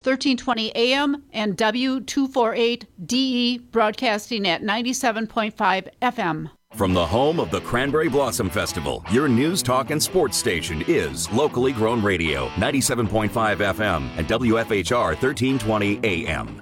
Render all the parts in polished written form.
1320 AM and W248DE broadcasting at 97.5 FM. From the home of the Cranberry Blossom Festival, your news, talk, and sports station is Locally Grown Radio, 97.5 FM and WFHR 1320 AM.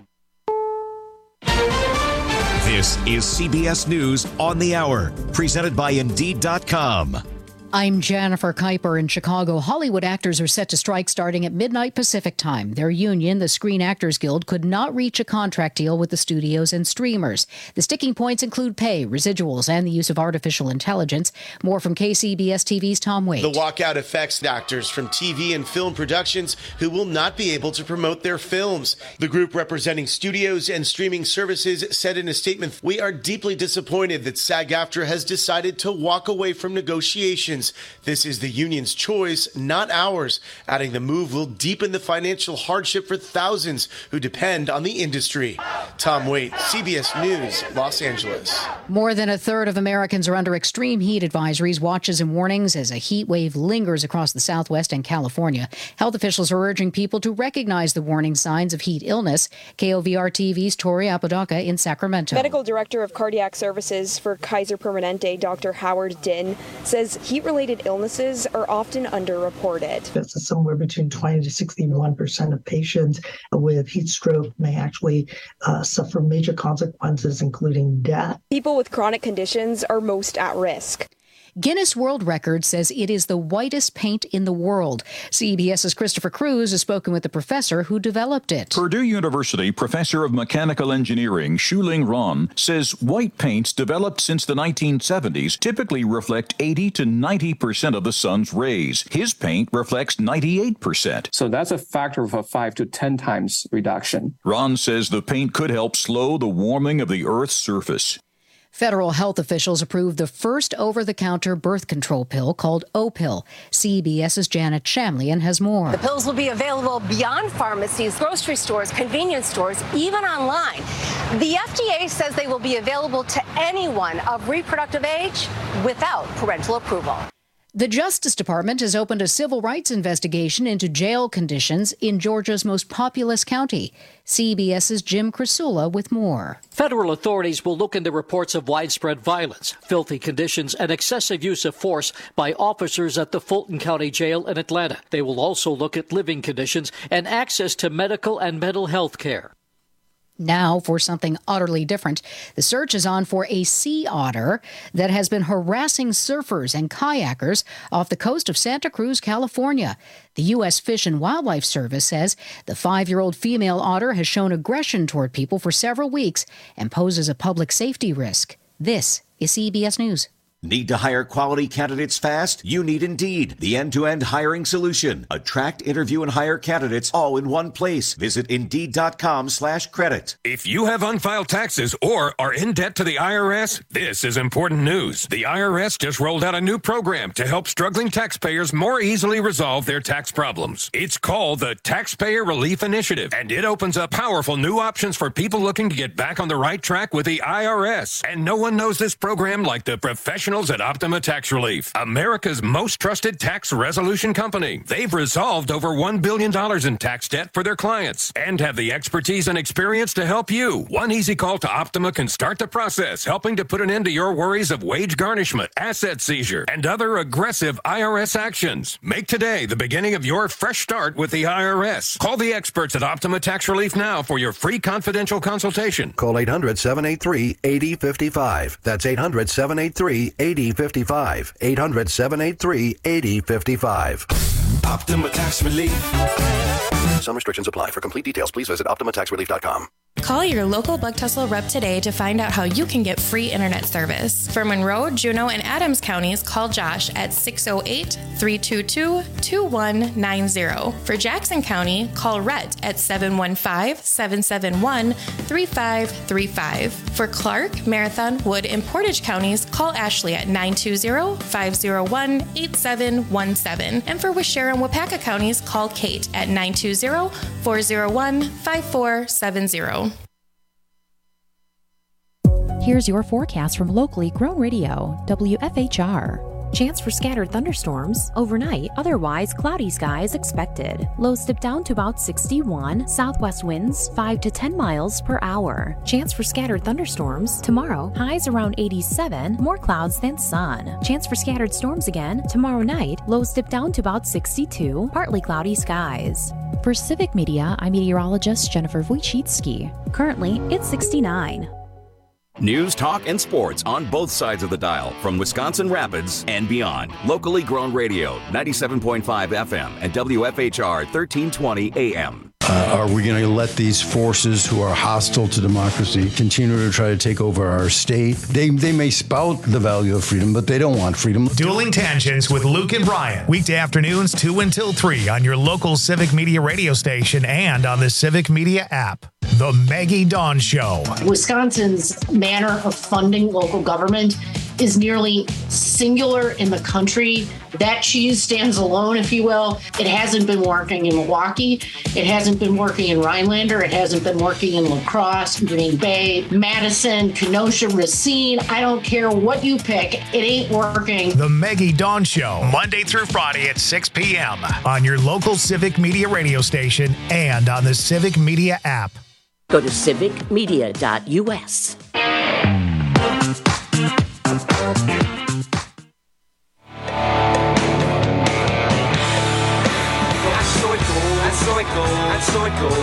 This is CBS News on the Hour, presented by Indeed.com. I'm Jennifer Kuiper in Chicago. Hollywood actors are set to strike starting at midnight Pacific time. Their union, the Screen Actors Guild, could not reach a contract deal with the studios and streamers. The sticking points include pay, residuals, and the use of artificial intelligence. More from KCBS TV's Tom Waite. The walkout affects actors from TV and film productions who will not be able to promote their films. The group representing studios and streaming services said in a statement, "We are deeply disappointed that SAG-AFTRA has decided to walk away from negotiations. This is the union's choice, not ours," adding the move will deepen the financial hardship for thousands who depend on the industry. Tom Waite, CBS News, Los Angeles. More than a third of Americans are under extreme heat advisories, watches, and warnings as a heat wave lingers across the Southwest and California. Health officials are urging people to recognize the warning signs of heat illness. KOVR TV's Tori Apodaca in Sacramento. Medical Director of Cardiac Services for Kaiser Permanente, Dr. Howard Din, says heat-related illnesses are often underreported. That's somewhere between 20 to 61% of patients with heat stroke may actually suffer major consequences, including death. People with chronic conditions are most at risk. Guinness World Records says it is the whitest paint in the world. CBS's Christopher Cruz has spoken with the professor who developed it. Purdue University professor of mechanical engineering Shuling Ron says white paints developed since the 1970s typically reflect 80 to 90% of the sun's rays. His paint reflects 98%. So that's a factor of a 5 to 10 times reduction. Ron says the paint could help slow the warming of the Earth's surface. Federal health officials approved the first over-the-counter birth control pill called Opill. CBS's Janet Shamlian has more. The pills will be available beyond pharmacies, grocery stores, convenience stores, even online. The FDA says they will be available to anyone of reproductive age without parental approval. The Justice Department has opened a civil rights investigation into jail conditions in Georgia's most populous county. CBS's Jim Krasula with more. Federal authorities will look into reports of widespread violence, filthy conditions, and excessive use of force by officers at the Fulton County Jail in Atlanta. They will also look at living conditions and access to medical and mental health care. Now for something utterly different. The search is on for a sea otter that has been harassing surfers and kayakers off the coast of Santa Cruz, California. The U.S. Fish and Wildlife Service says the 5-year-old female otter has shown aggression toward people for several weeks and poses a public safety risk. This is CBS News. Need to hire quality candidates fast? You need Indeed, the end-to-end hiring solution. Attract, interview, and hire candidates all in one place. Visit Indeed.com/credit. If you have unfiled taxes or are in debt to the IRS, this is important news. The IRS just rolled out a new program to help struggling taxpayers more easily resolve their tax problems. It's called the Taxpayer Relief Initiative, and it opens up powerful new options for people looking to get back on the right track with the IRS. And no one knows this program like the professionals at Optima Tax Relief, America's most trusted tax resolution company. They've resolved over $1 billion in tax debt for their clients and have the expertise and experience to help you. One easy call to Optima can start the process, helping to put an end to your worries of wage garnishment, asset seizure, and other aggressive IRS actions. Make today the beginning of your fresh start with the IRS. Call the experts at Optima Tax Relief now for your free confidential consultation. Call 800-783-8055. That's 800-783-8055. 800-783-8055. Optima Tax Relief. Some restrictions apply. For complete details, please visit OptimaTaxRelief.com. Call your local Bug Tussle rep today to find out how you can get free internet service. For Monroe, Juneau, and Adams counties, call Josh at 608-322-2190. For Jackson County, call Rhett at 715-771-3535. For Clark, Marathon, Wood, and Portage counties, call Ashley at 920-501-8717. And for Waushara and Wapaka counties, call Kate at 920-401-5470. Here's your forecast from Locally Grown Radio, WFHR. Chance for scattered thunderstorms. Overnight, otherwise cloudy skies expected. Lows dip down to about 61. Southwest winds 5 to 10 miles per hour. Chance for scattered thunderstorms. Tomorrow, highs around 87. More clouds than sun. Chance for scattered storms again. Tomorrow night, lows dip down to about 62. Partly cloudy skies. For Civic Media, I'm meteorologist Jennifer Wojcicki. Currently, it's 69. News, talk, and sports on both sides of the dial from Wisconsin Rapids and beyond. Locally grown radio, 97.5 FM and WFHR 1320 AM. Are we going to let these forces who are hostile to democracy continue to try to take over our state? They may spout the value of freedom, but they don't want freedom. Dueling Tangents with Luke and Brian. Weekday afternoons 2 until 3 on your local Civic Media radio station and on the Civic Media app. The Maggie Dawn Show. Wisconsin's manner of funding local government is nearly singular in the country. That cheese stands alone, if you will. It hasn't been working in Milwaukee. It hasn't been working in Rhinelander. It hasn't been working in La Crosse, Green Bay, Madison, Kenosha, Racine. I don't care what you pick. It ain't working. The Maggie Dawn Show, Monday through Friday at 6 p.m. on your local Civic Media radio station and on the Civic Media app. Go to civicmedia.us. I saw it go.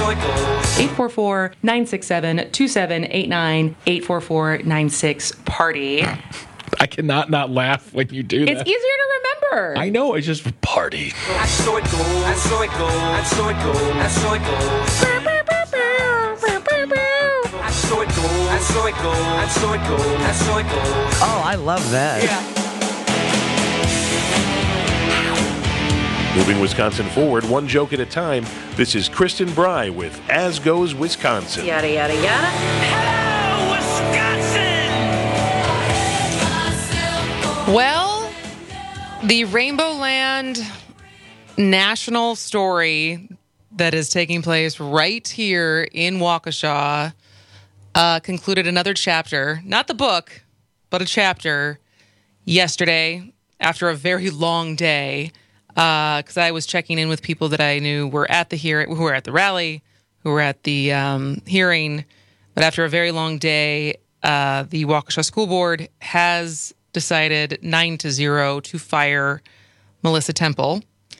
844-967-2789, 844-96-PARTY. I cannot not laugh when you do that. It's easier to remember. I know, it's just party. I saw it go. Oh, I love that. Yeah. Moving Wisconsin forward, one joke at a time. This is Kristen Bry with As Goes Wisconsin. Yada, yada, yada. Hello, Wisconsin! Well, the Rainbow Land national story that is taking place right here in Waukesha concluded another chapter, not the book, but a chapter yesterday after a very long day. Because I was checking in with people that I knew were at the who were at the rally, who were at the hearing. But after a very long day, the Waukesha School Board has decided 9-0 to fire Melissa Temple.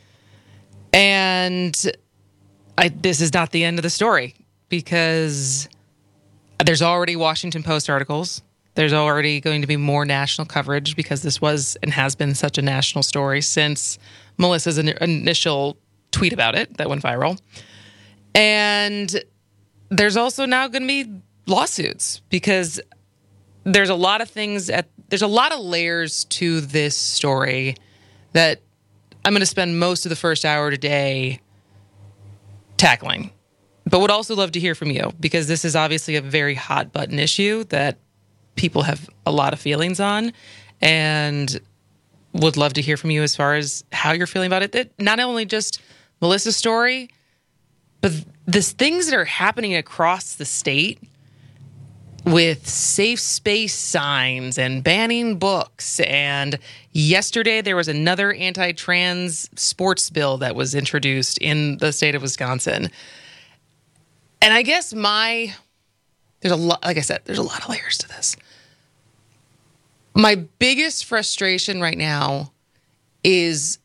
And this is not the end of the story, because there's already Washington Post articles. There's already going to be more national coverage, because this was and has been such a national story since Melissa's initial tweet about it that went viral. And there's also now going to be lawsuits, because there's a lot of things there's a lot of layers to this story that I'm going to spend most of the first hour today tackling. But would also love to hear from you, because this is obviously a very hot button issue that people have a lot of feelings on, and would love to hear from you as far as how you're feeling about it. That not only just Melissa's story, but the things that are happening across the state with safe space signs and banning books. And yesterday there was another anti-trans sports bill that was introduced in the state of Wisconsin. And I guess there's a lot, like I said, there's a lot of layers to this. My biggest frustration right now is,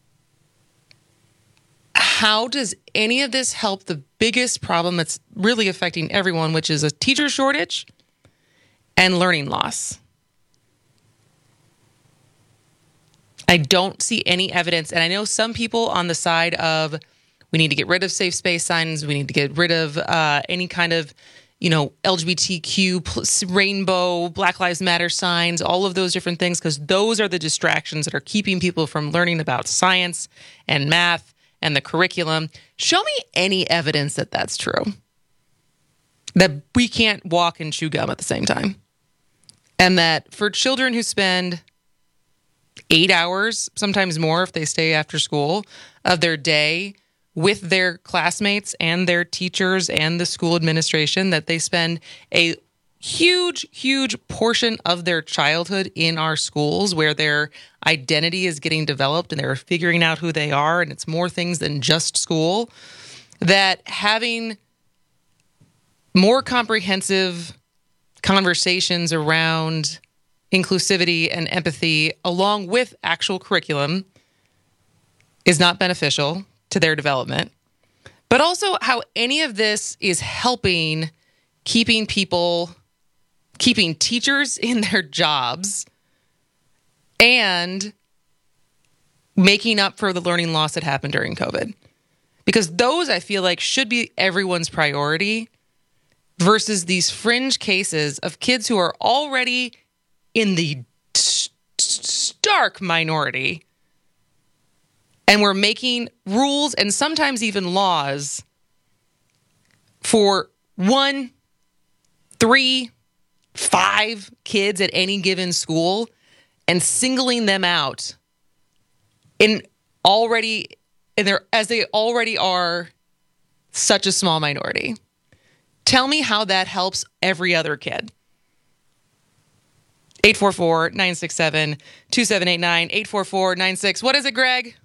how does any of this help the biggest problem that's really affecting everyone, which is a teacher shortage and learning loss? I don't see any evidence. And I know some people on the side of, we need to get rid of safe space signs, we need to get rid of any kind of LGBTQ, rainbow, Black Lives Matter signs, all of those different things, because those are the distractions that are keeping people from learning about science and math and the curriculum. Show me any evidence that that's true, that we can't walk and chew gum at the same time. And that for children who spend 8 hours, sometimes more if they stay after school, of their day with their classmates and their teachers and the school administration, that they spend a huge portion of their childhood in our schools where their identity is getting developed and they're figuring out who they are, and it's more things than just school, that having more comprehensive conversations around inclusivity and empathy along with actual curriculum is not beneficial to their development. But also how any of this is helping keeping teachers in their jobs and making up for the learning loss that happened during COVID. Because those, I feel like, should be everyone's priority versus these fringe cases of kids who are already in the stark minority. And we're making rules and sometimes even laws for 1, 3, 5 kids at any given school and singling them out as they already are such a small minority. Tell me how that helps every other kid. 844-967-2789, 844-96. What is it, Greg?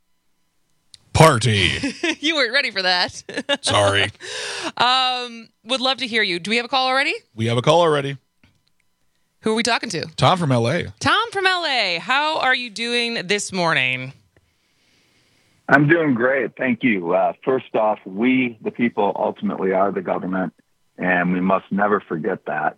Party. You weren't ready for that. Sorry. Would love to hear you. Do we have a call already? We have a call already. Who are we talking to? Tom from LA. Tom from LA. How are you doing this morning? I'm doing great. Thank you. First off, we, the people, ultimately are the government, and we must never forget that.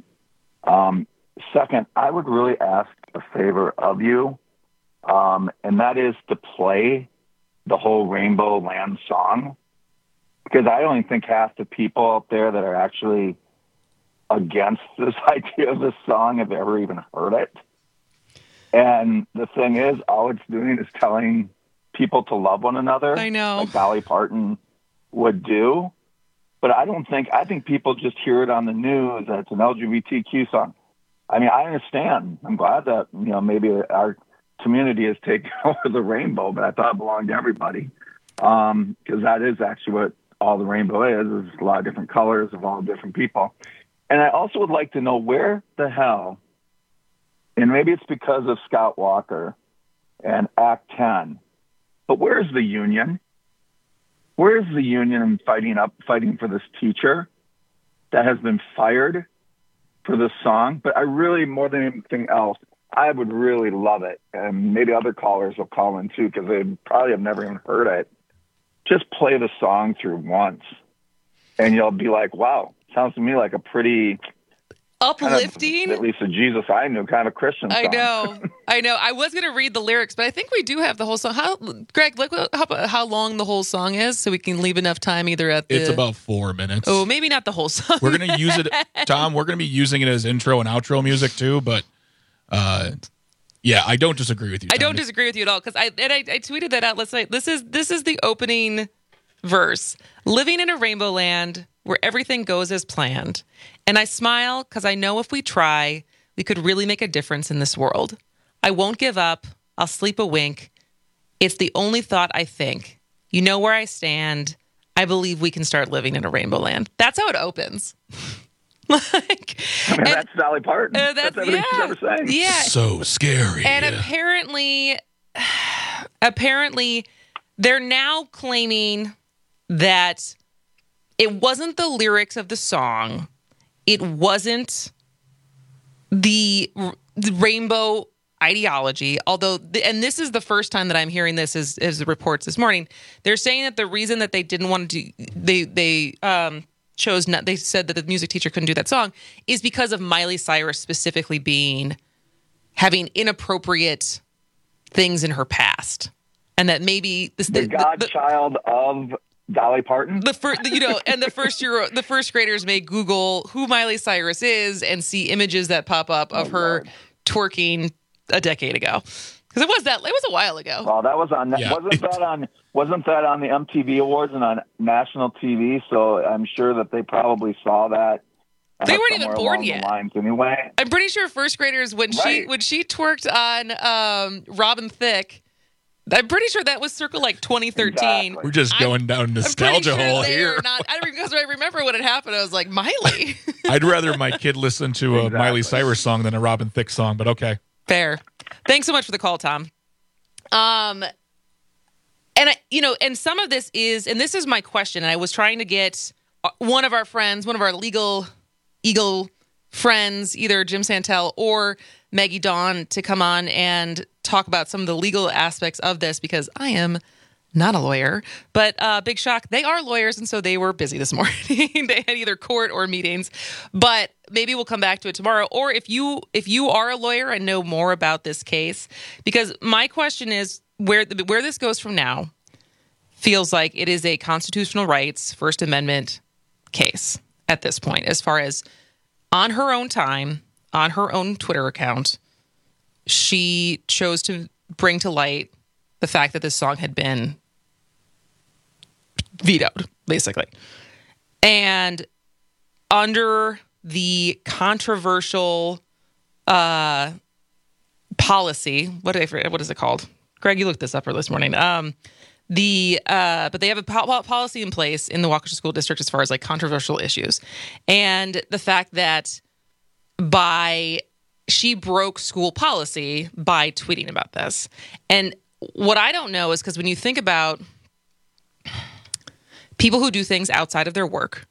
Second, I would really ask a favor of you, and that is to play the whole Rainbow Land song, because I don't think half the people out there that are actually against this idea of this song have ever even heard it. And the thing is, all it's doing is telling people to love one another. I know. Like Dolly Parton would do. But I think people just hear it on the news that it's an LGBTQ song. I mean, I understand. I'm glad that, maybe our community has taken over the rainbow, but I thought it belonged to everybody. Because that is actually what all the rainbow is a lot of different colors of all different people. And I also would like to know where the hell, and maybe it's because of Scott Walker and Act 10, but where's the union? Where's the union fighting for this teacher that has been fired for this song? But I really, more than anything else, I would really love it. And maybe other callers will call in too, because they probably have never even heard it. Just play the song through once and you'll be like, wow, sounds to me like a pretty uplifting, at least a Jesus I knew, kind of Christian song. I know. I was going to read the lyrics, but I think we do have the whole song. Greg, look how long the whole song is, so we can leave enough time either at the... It's about 4 minutes. Oh, maybe not the whole song. We're going to use it, Tom, we're going to be using it as intro and outro music too, but yeah, I don't disagree with you, Tom. I don't disagree with you at all, because I tweeted that out last night. This is the opening verse. Living in a rainbow land where everything goes as planned. And I smile because I know if we try, we could really make a difference in this world. I won't give up. I'll sleep a wink. It's the only thought I think. You know where I stand. I believe we can start living in a rainbow land. That's how it opens. That's Dolly Parton. That's everything she's ever sang. Yeah. So scary. And apparently, they're now claiming that it wasn't the lyrics of the song. It wasn't the rainbow ideology. Although, and this is the first time that I'm hearing this as the reports this morning. They're saying that the reason that they didn't want to do, they chose not, they said that the music teacher couldn't do that song is because of Miley Cyrus specifically having inappropriate things in her past. And that maybe the godchild of Dolly Parton. And the first graders may Google who Miley Cyrus is and see images that pop up of her twerking a decade ago. Because it was a while ago. Well, that was on. Yeah. Wasn't that on the MTV Awards and on national TV? So I'm sure that they probably saw that. They weren't even born yet. Anyway, I'm pretty sure first graders when she twerked on Robin Thicke I'm pretty sure that was circa like 2013. Exactly. We're just going down nostalgia hole here. Because I remember when it happened, I was like, Miley. I'd rather my kid listen to a Miley Cyrus song than a Robin Thicke song, but okay. Fair. Thanks so much for the call, Tom. And and some of this is, and this is my question, and I was trying to get one of our legal Eagle friends, either Jim Santel or Maggie Dawn, to come on and talk about some of the legal aspects of this, because I am not a lawyer, but big shock, they are lawyers, and so they were busy this morning. They had either court or meetings, but maybe we'll come back to it tomorrow. Or if you are a lawyer and know more about this case, because my question is where this goes from now feels like it is a constitutional rights, First Amendment case at this point, as far as on her own time, on her own Twitter account, she chose to bring to light the fact that this song had been vetoed, basically. And under the controversial policy, what is it called? Greg, you looked this up early this morning. But they have a policy in place in the Waukesha School District as far as like controversial issues. And the fact that she broke school policy by tweeting about this. And what I don't know is, because when you think about people who do things outside of their work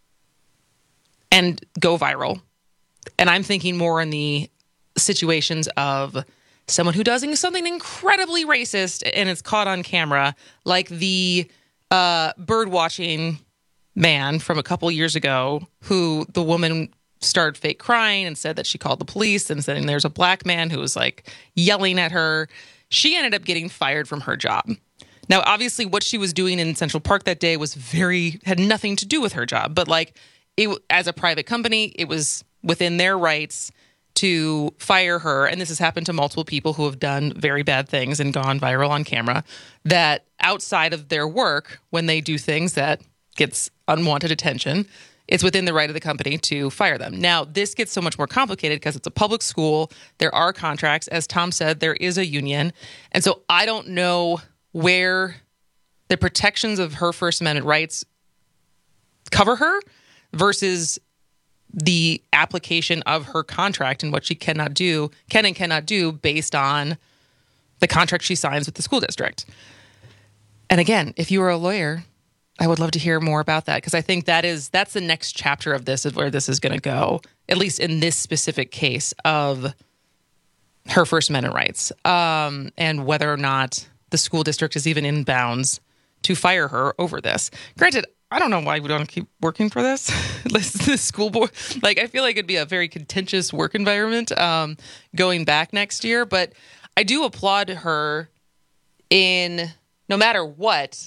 and go viral, and I'm thinking more in the situations of someone who does something incredibly racist and it's caught on camera, like the bird watching man from a couple years ago, who the woman started fake crying and said that she called the police, and saying there's a black man who was like yelling at her. She ended up getting fired from her job. Now, obviously, what she was doing in Central Park that day had nothing to do with her job. But like, as a private company, it was within their rights to fire her. And this has happened to multiple people who have done very bad things and gone viral on camera, that outside of their work, when they do things that gets unwanted attention, it's within the right of the company to fire them. Now, this gets so much more complicated because it's a public school. There are contracts. As Tom said, there is a union. And so I don't know where the protections of her First Amendment rights cover her versus the application of her contract and what she can and cannot do based on the contract she signs with the school district. And again, if you are a lawyer, I would love to hear more about that, because I think that's the next chapter of this, is where this is going to go, at least in this specific case of her First Amendment rights, and whether or not the school district is even in bounds to fire her over this. Granted, I don't know why we don't keep working for this. This school board, like, I feel like it'd be a very contentious work environment going back next year, but I do applaud her in, no matter what,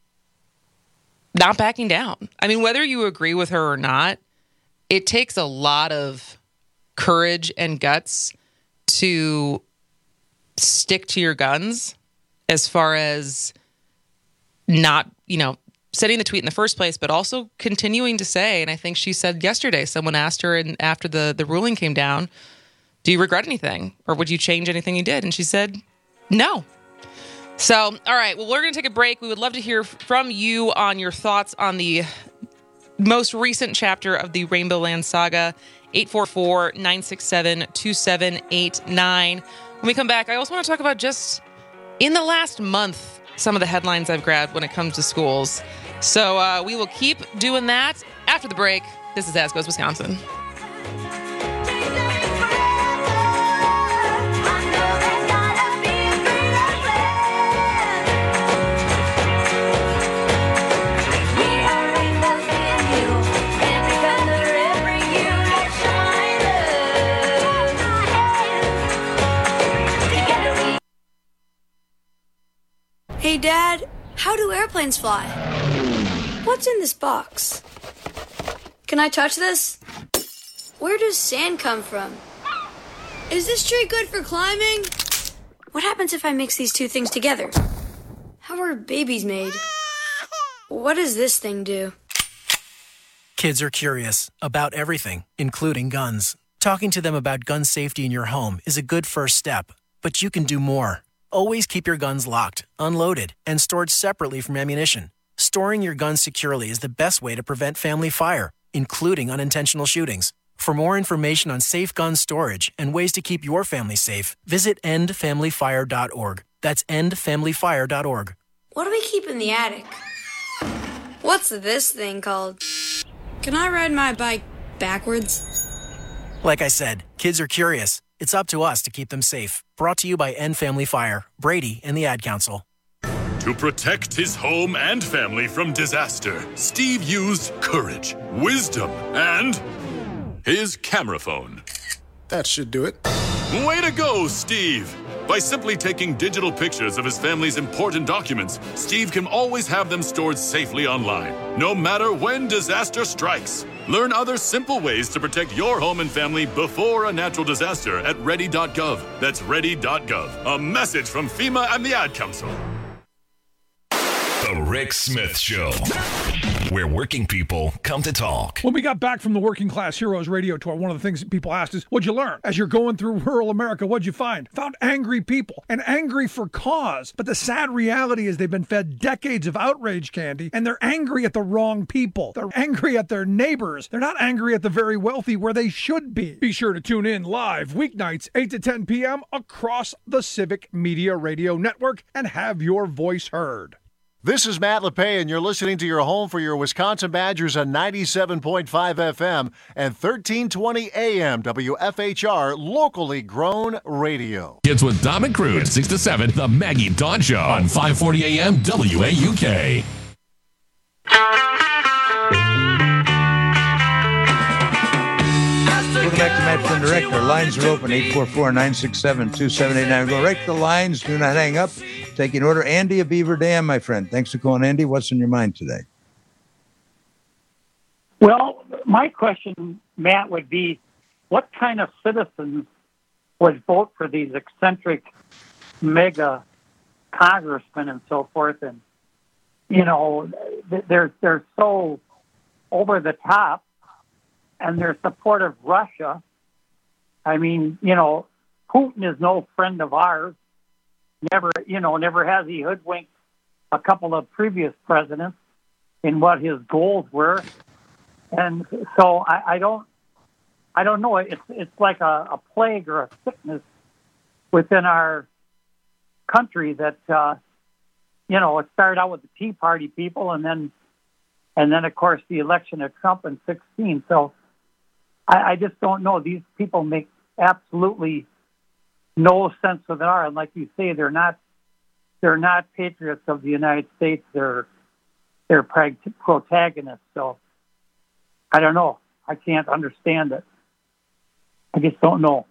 not backing down. I mean, whether you agree with her or not, it takes a lot of courage and guts to stick to your guns, as far as not, setting the tweet in the first place, but also continuing to say, and I think she said yesterday, someone asked her, and after the ruling came down, do you regret anything? Or would you change anything you did? And she said, no. So, all right, well, we're going to take a break. We would love to hear from you on your thoughts on the most recent chapter of the Rainbow Land saga. 844-967-2789. When we come back, I also want to talk about just in the last month, some of the headlines I've grabbed when it comes to schools. So we will keep doing that after the break. This is As Goes Wisconsin. Hey, Dad, how do airplanes fly? What's in this box? Can I touch this? Where does sand come from? Is this tree good for climbing? What happens if I mix these two things together? How are babies made? What does this thing do? Kids are curious about everything, including guns. Talking to them about gun safety in your home is a good first step, but you can do more. Always keep your guns locked, unloaded, and stored separately from ammunition. Storing your guns securely is the best way to prevent family fire, including unintentional shootings. For more information on safe gun storage and ways to keep your family safe, visit endfamilyfire.org. That's endfamilyfire.org. What do we keep in the attic? What's this thing called? Can I ride my bike backwards? Like I said, kids are curious. It's up to us to keep them safe. Brought to you by End Family Fire, Brady, and the Ad Council. To protect his home and family from disaster, Steve used courage, wisdom, and his camera phone. That should do it. Way to go, Steve! By simply taking digital pictures of his family's important documents, Steve can always have them stored safely online, no matter when disaster strikes. Learn other simple ways to protect your home and family before a natural disaster at ready.gov. That's ready.gov. A message from FEMA and the Ad Council. The Rick Smith Show, where working people come to talk. When we got back from the Working Class Heroes radio tour, one of the things that people asked is, what'd you learn? As you're going through rural America, what'd you find? Found angry people, and angry for cause. But the sad reality is they've been fed decades of outrage candy, and they're angry at the wrong people. They're angry at their neighbors. They're not angry at the very wealthy where they should be. Be sure to tune in live weeknights, 8 to 10 p.m. across the Civic Media Radio Network and have your voice heard. This is Matt LePay, and you're listening to your home for your Wisconsin Badgers on 97.5 FM and 1320 AM WFHR, locally grown radio. It's with Dom and Cruz, 6 to 7, The Maggie Dawn Show on 540 AM WAUK. Welcome back to Match and Direct. Our lines are open, 844-967-2789. Go right to the lines. Do not hang up. Taking order. Andy of Beaver Dam, my friend. Thanks for calling, Andy. What's in your mind today? Well, my question, Matt, would be, what kind of citizens would vote for these eccentric mega congressmen and so forth? And, you know, they're so over the top, and their support of Russia. I mean, you know, Putin is no friend of ours. Never has he hoodwinked a couple of previous presidents in what his goals were. And so I don't know. It's like a plague or a sickness within our country that, it started out with the Tea Party people and then of course the election of Trump in 2016. So I just don't know. These people make absolutely no sense of it are. And like you say, they're not patriots of the United States. They're protagonists. So I don't know. I can't understand it. I just don't know.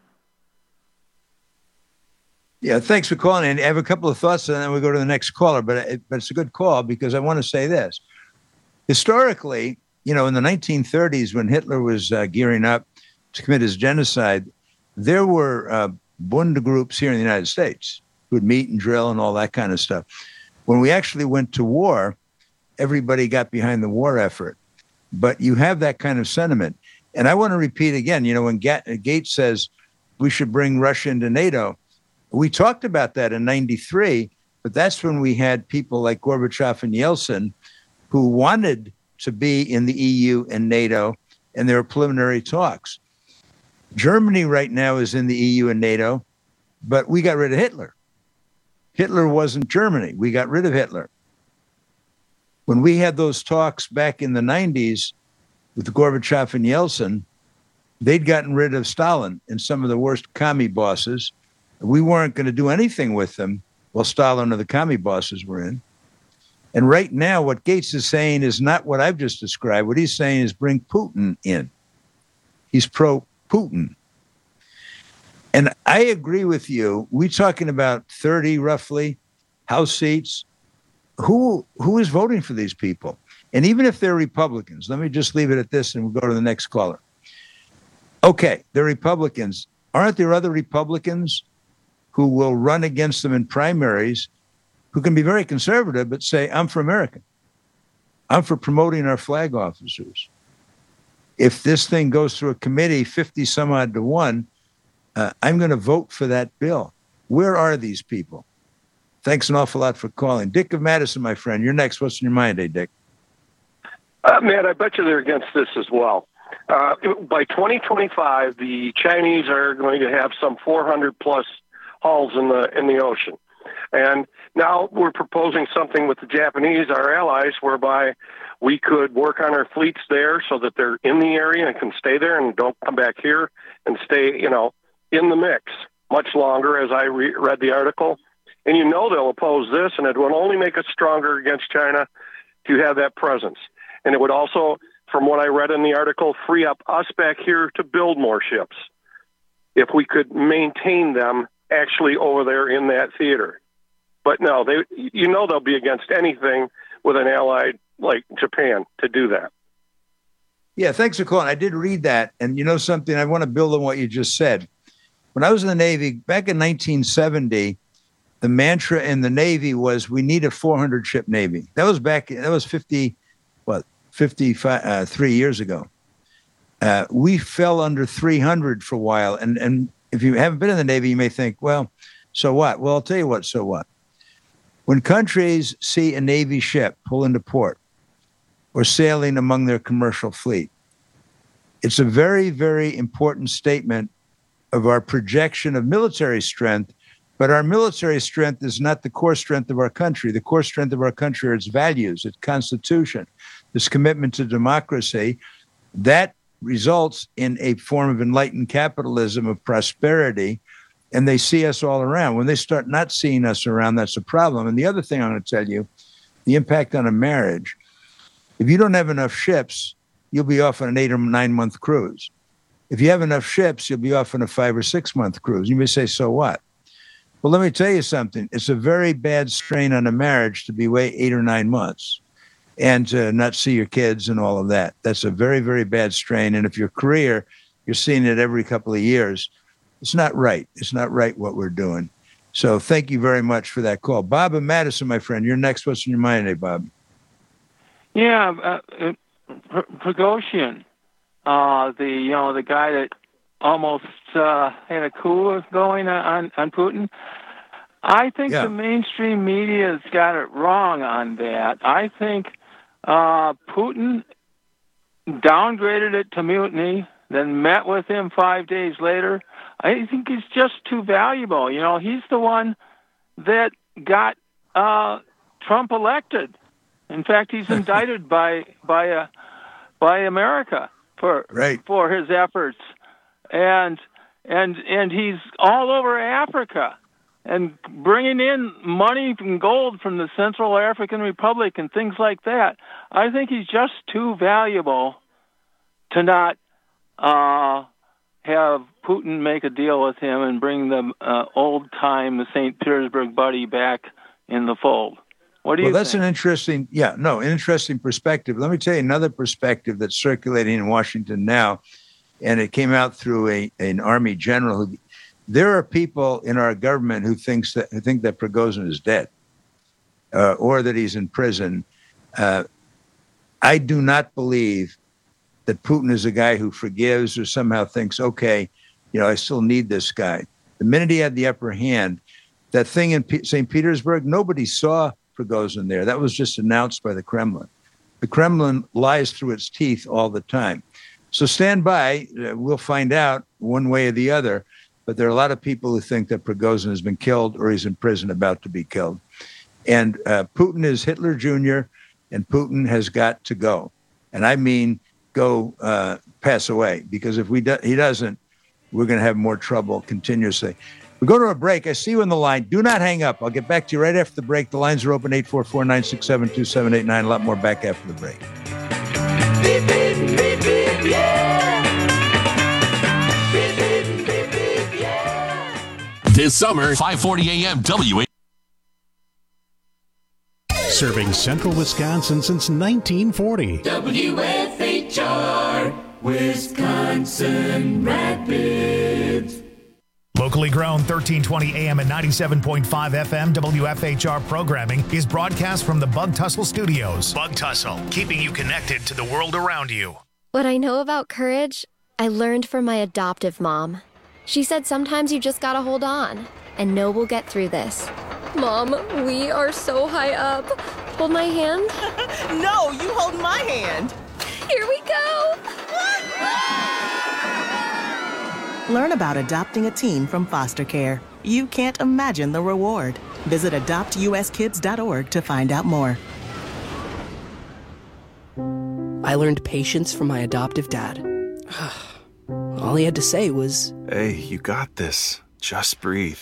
Yeah, thanks for calling. And I have a couple of thoughts, and then we'll go to the next caller. But it's a good call because I want to say this. Historically, in the 1930s, when Hitler was gearing up to commit his genocide, there were Bund groups here in the United States who would meet and drill and all that kind of stuff. When we actually went to war, everybody got behind the war effort. But you have that kind of sentiment. And I want to repeat again, when Gates says we should bring Russia into NATO, we talked about that in 93, but that's when we had people like Gorbachev and Yeltsin who wanted to be in the EU and NATO, and there were preliminary talks. Germany right now is in the EU and NATO, but we got rid of Hitler. Hitler wasn't Germany. We got rid of Hitler. When we had those talks back in the 90s with Gorbachev and Yeltsin, they'd gotten rid of Stalin and some of the worst commie bosses. We weren't going to do anything with them while Stalin or the commie bosses were in. And right now, what Gates is saying is not what I've just described. What he's saying is bring Putin in. He's pro-Putin. And I agree with you. We're talking about 30, roughly, House seats. Who is voting for these people? And even if they're Republicans, let me just leave it at this and we'll go to the next caller. Okay, they're Republicans. Aren't there other Republicans who will run against them in primaries who can be very conservative but say, I'm for America. I'm for promoting our flag officers. If this thing goes through a committee 50 some odd to 1, I'm going to vote for that bill. Where are these people? Thanks an awful lot for calling. Dick of Madison, my friend. You're next. What's in your mind, Dick? Matt, I bet you they're against this as well. By 2025, the Chinese are going to have some 400-plus hulls in the ocean. And now we're proposing something with the Japanese, our allies, whereby we could work on our fleets there so that they're in the area and can stay there and don't come back here and stay, in the mix much longer, as I read the article. And they'll oppose this, and it will only make us stronger against China to have that presence. And it would also, from what I read in the article, free up us back here to build more ships if we could maintain them actually over there in that theater. But no, they'll be against anything with an ally like Japan to do that. Yeah, thanks for calling. I did read that. And you know something, I want to build on what you just said. When I was in the Navy, back in 1970, the mantra in the Navy was, we need a 400-ship Navy. That was 53 years ago. We fell under 300 for a while. And if you haven't been in the Navy, you may think, well, so what? Well, I'll tell you what, so what? When countries see a Navy ship pull into port or sailing among their commercial fleet, it's a very, very important statement of our projection of military strength. But our military strength is not the core strength of our country. The core strength of our country are its values, its constitution, this commitment to democracy. That results in a form of enlightened capitalism, of prosperity, and they see us all around. When they start not seeing us around, that's a problem. And the other thing I'm going to tell you, the impact on a marriage. If you don't have enough ships, you'll be off on an 8 or 9 month cruise. If you have enough ships, you'll be off on a 5 or 6 month cruise. You may say, so what? Well, let me tell you something. It's a very bad strain on a marriage to be away 8 or 9 months and to not see your kids and all of that. That's a very, very bad strain. And if your career, you're seeing it every couple of years, it's not right. It's not right what we're doing. So thank you very much for that call. Bob and Madison, my friend, you're next. What's in your mind today, Bob? Yeah, Prigozhin, the guy that almost had a coup going on Putin. I think the mainstream media's got it wrong on that. I think Putin downgraded it to mutiny, then met with him 5 days later. I think he's just too valuable. He's the one that got Trump elected. In fact, he's indicted by America for his efforts. And he's all over Africa and bringing in money and gold from the Central African Republic and things like that. I think he's just too valuable to not have Putin make a deal with him and bring the old-time St. Petersburg buddy back in the fold. What do you think? Well, that's an interesting perspective. Let me tell you another perspective that's circulating in Washington now, and it came out through an Army general. There are people in our government who think that Prigozhin is dead or that he's in prison. I do not believe that Putin is a guy who forgives or somehow thinks, okay, I still need this guy. The minute he had the upper hand, that thing in St. Petersburg, nobody saw Prigozhin there. That was just announced by the Kremlin. The Kremlin lies through its teeth all the time. So stand by. We'll find out one way or the other. But there are a lot of people who think that Prigozhin has been killed or he's in prison about to be killed. And Putin is Hitler Jr., and Putin has got to go. And I mean go pass away, because if he doesn't, we're going to have more trouble continuously. We go to a break. I see you on the line. Do not hang up. I'll get back to you right after the break. The lines are open, 844-967-2789. A lot more back after the break. Beep, beep, beep, beep, yeah. Beep, beep, beep, beep, yeah. This summer, 540 AM WA. Serving central Wisconsin since 1940. WFHR, Wisconsin Rapids. Locally grown 1320 AM and 97.5 FM WFHR programming is broadcast from the Bug Tussle Studios. Bug Tussle, keeping you connected to the world around you. What I know about courage, I learned from my adoptive mom. She said sometimes you just gotta hold on and know we'll get through this. Mom, we are so high up. Hold my hand. No, you hold my hand. Here we go. Learn about adopting a teen from foster care. You can't imagine the reward. Visit adoptuskids.org to find out more. I learned patience from my adoptive dad. All he had to say was, "Hey, you got this. Just breathe."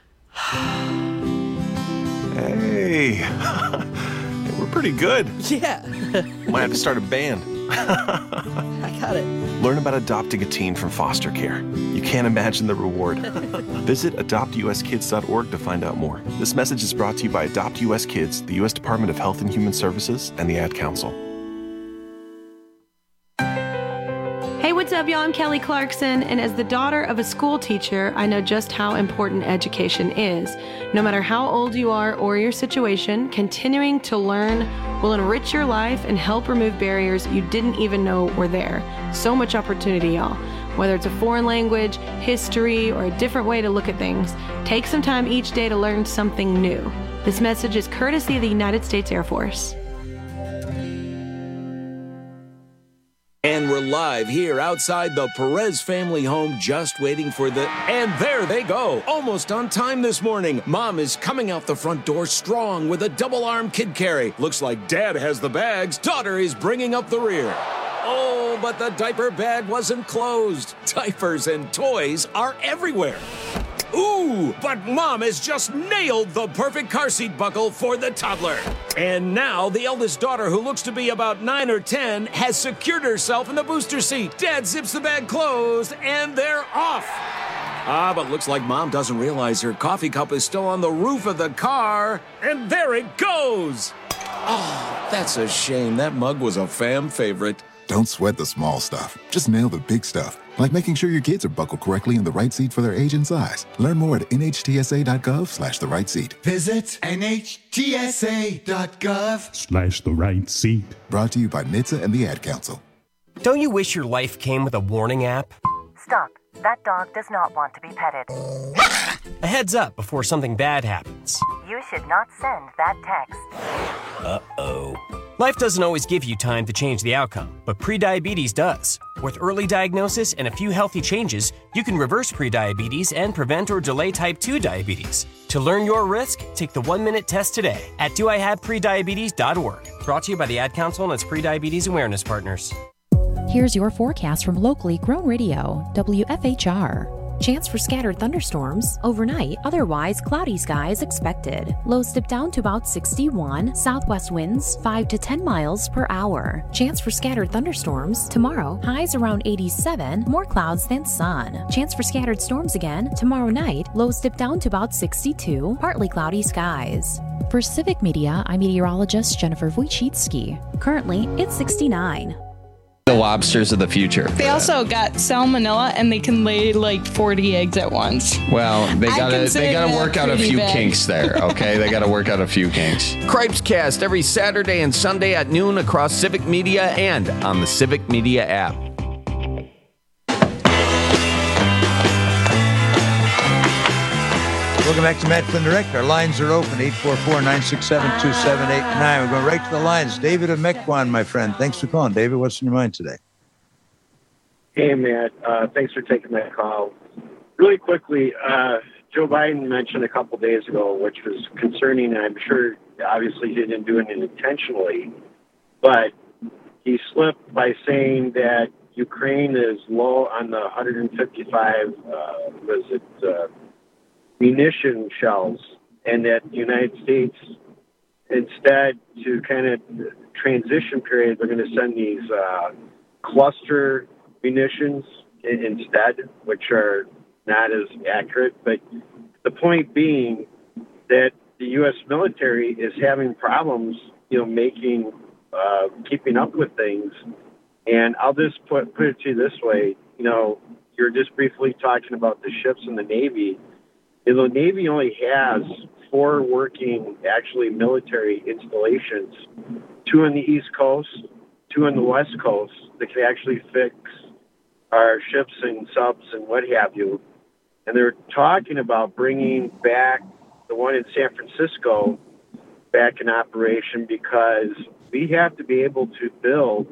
Hey, we're pretty good. Yeah. Might have to start a band. I got it. Learn about adopting a teen from foster care. You can't imagine the reward. Visit adoptuskids.org to find out more. This message is brought to you by Adopt US Kids, the U.S. Department of Health and Human Services, and the Ad Council. Hey, what's up, y'all? I'm Kelly Clarkson, and as the daughter of a school teacher, I know just how important education is. No matter how old you are or your situation, continuing to learn will enrich your life and help remove barriers you didn't even know were there. So much opportunity, y'all. Whether it's a foreign language, history, or a different way to look at things, take some time each day to learn something new. This message is courtesy of the United States Air Force. And we're live here outside the Perez family home, just waiting for the... And there they go, almost on time this morning. Mom is coming out the front door strong with a double-arm kid carry. Looks like Dad has the bags. Daughter is bringing up the rear. Oh, but the diaper bag wasn't closed. Diapers and toys are everywhere. Ooh, but Mom has just nailed the perfect car seat buckle for the toddler. And now the eldest daughter, who looks to be about 9 or 10, has secured herself in the booster seat. Dad zips the bag closed, and they're off. But looks like Mom doesn't realize her coffee cup is still on the roof of the car. And there it goes. Oh, that's a shame. That mug was a fam favorite. Don't sweat the small stuff. Just nail the big stuff, like making sure your kids are buckled correctly in the right seat for their age and size. Learn more at nhtsa.gov/the right seat. Visit nhtsa.gov/the right seat. Brought to you by NHTSA and the Ad Council. Don't you wish your life came with a warning app? Stop. That dog does not want to be petted. A heads up before something bad happens. You should not send that text. Uh-oh. Life doesn't always give you time to change the outcome, but prediabetes does. With early diagnosis and a few healthy changes, you can reverse prediabetes and prevent or delay type 2 diabetes. To learn your risk, take the 1-minute test today at doihaveprediabetes.org. Brought to you by the Ad Council and its prediabetes awareness partners. Here's your forecast from locally grown radio, WFHR. Chance for scattered thunderstorms overnight, otherwise cloudy skies expected. Lows dip down to about 61, southwest winds 5 to 10 miles per hour. Chance for scattered thunderstorms tomorrow, highs around 87, more clouds than sun. Chance for scattered storms again tomorrow night, lows dip down to about 62, partly cloudy skies. For Civic Media, I'm meteorologist Jennifer Wojcicki. Currently, it's 69. The lobsters of the future. They also got salmonella and they can lay like 40 eggs at once. Well, they gotta work out a few kinks there, okay? They gotta work out a few kinks. Cripes Cast every Saturday and Sunday at noon across Civic Media and on the Civic Media app. Welcome back to Matt Flynn Direct. Our lines are open, 844-967-2789. We're going right to the lines. David of Mequon, my friend. Thanks for calling. David, what's in your mind today? Hey, Matt. Thanks for taking that call. Really quickly, Joe Biden mentioned a couple days ago, which was concerning, and I'm sure obviously he didn't do it intentionally, but he slipped by saying that Ukraine is low on the 155, munition shells, and that the United States, instead, to kind of transition period, they're going to send these cluster munitions instead, which are not as accurate. But the point being that the U.S. military is having problems, keeping up with things. And I'll just put it to you this way. You're just briefly talking about the ships in the Navy. The Navy only has 4 working, actually, military installations, 2 on the East Coast, 2 on the West Coast, that can actually fix our ships and subs and what have you. And they're talking about bringing back the one in San Francisco back in operation, because we have to be able to build,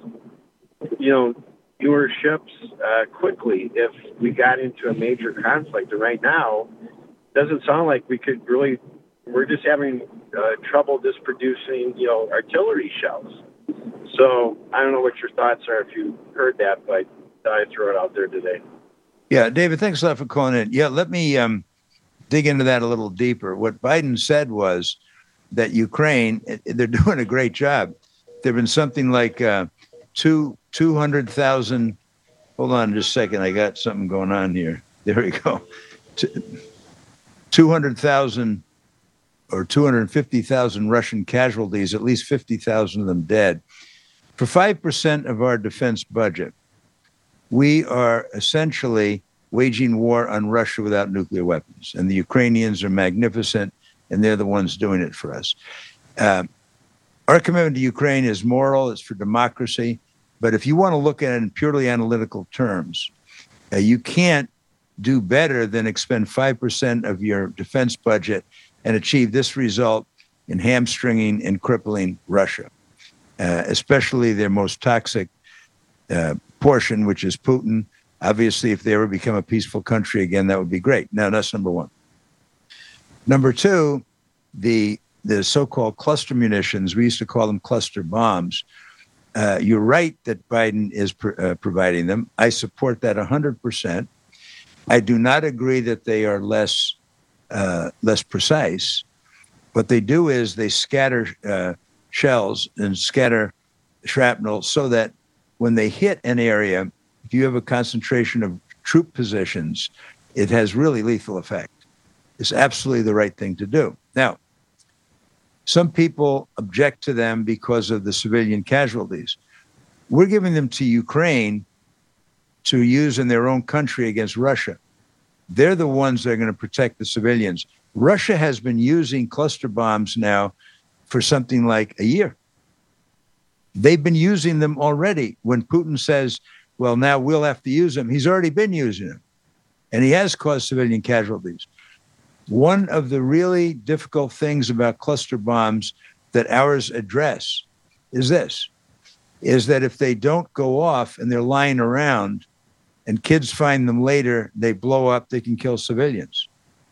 newer ships quickly if we got into a major conflict. And right now, it doesn't sound like we could really. We're just having trouble just producing, artillery shells. So I don't know what your thoughts are if you heard that, but I throw it out there today. Yeah, David, thanks a lot for calling in. Yeah, let me dig into that a little deeper. What Biden said was that Ukraine, they're doing a great job. There have been something like 200,000. Hold on just a second. I got something going on here. There we go. 200,000 or 250,000 Russian casualties, at least 50,000 of them dead. For 5% of our defense budget, we are essentially waging war on Russia without nuclear weapons. And the Ukrainians are magnificent, and they're the ones doing it for us. Our commitment to Ukraine is moral, it's for democracy. But if you want to look at it in purely analytical terms, you can't do better than expend 5% of your defense budget and achieve this result in hamstringing and crippling Russia, especially their most toxic portion, which is Putin. Obviously, if they ever become a peaceful country again, that would be great. Now, that's number one. Number two, the so-called cluster munitions, we used to call them cluster bombs. You're right that Biden is providing them. I support that 100%. I do not agree that they are less precise. What they do is they scatter shells and scatter shrapnel so that when they hit an area, if you have a concentration of troop positions, it has really lethal effect. It's absolutely the right thing to do. Now, some people object to them because of the civilian casualties. We're giving them to Ukraine to use in their own country against Russia. They're the ones that are going to protect the civilians. Russia has been using cluster bombs now for something like a year. They've been using them already. When Putin says, well, now we'll have to use them, he's already been using them. And he has caused civilian casualties. One of the really difficult things about cluster bombs that ours address is this, is that if they don't go off and they're lying around and kids find them later, they blow up, they can kill civilians.